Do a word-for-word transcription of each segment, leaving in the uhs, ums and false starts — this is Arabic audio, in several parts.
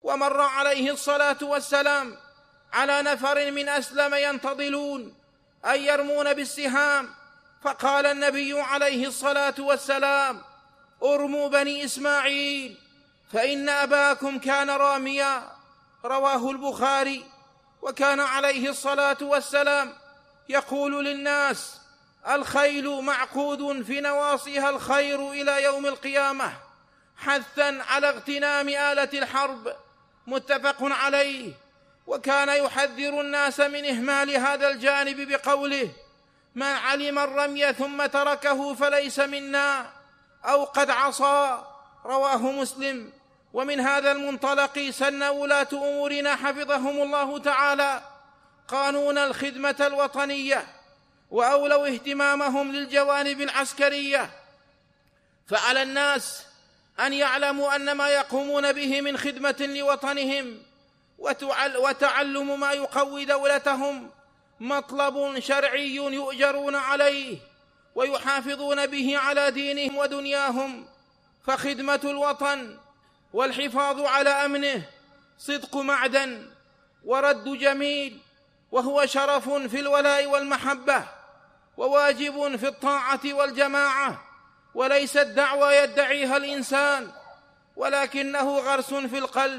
ومر عليه الصلاة والسلام على نفر من أسلم ينتظلون أي يرمون بالسهام، فقال النبي عليه الصلاة والسلام: ارموا بني إسماعيل فإن أباكم كان راميا. رواه البخاري. وكان عليه الصلاة والسلام يقول للناس: الخيل معقود في نواصيها الخير إلى يوم القيامة، حثا على اغتنام آلة الحرب، متفق عليه. وكان يحذر الناس من إهمال هذا الجانب بقوله: من علم الرمي ثم تركه فليس منا، أو قد عصى. رواه مسلم. ومن هذا المنطلق سن ولاة أمورنا حفظهم الله تعالى قانون الخدمة الوطنية، وأولوا اهتمامهم للجوانب العسكرية، فعلى الناس أن يعلموا أن ما يقومون به من خدمة لوطنهم وتعلم ما يقوي دولتهم مطلب شرعي يؤجرون عليه ويحافظون به على دينهم ودنياهم. فخدمة الوطن والحفاظ على أمنه صدق معدن ورد جميل، وهو شرف في الولاء والمحبة، وواجب في الطاعة والجماعة، وليست دعوى يدعيها الإنسان، ولكنه غرس في القلب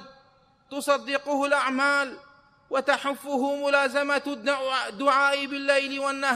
تصدقه الأعمال وتحفه ملازمة الدعاء بالليل والنهار.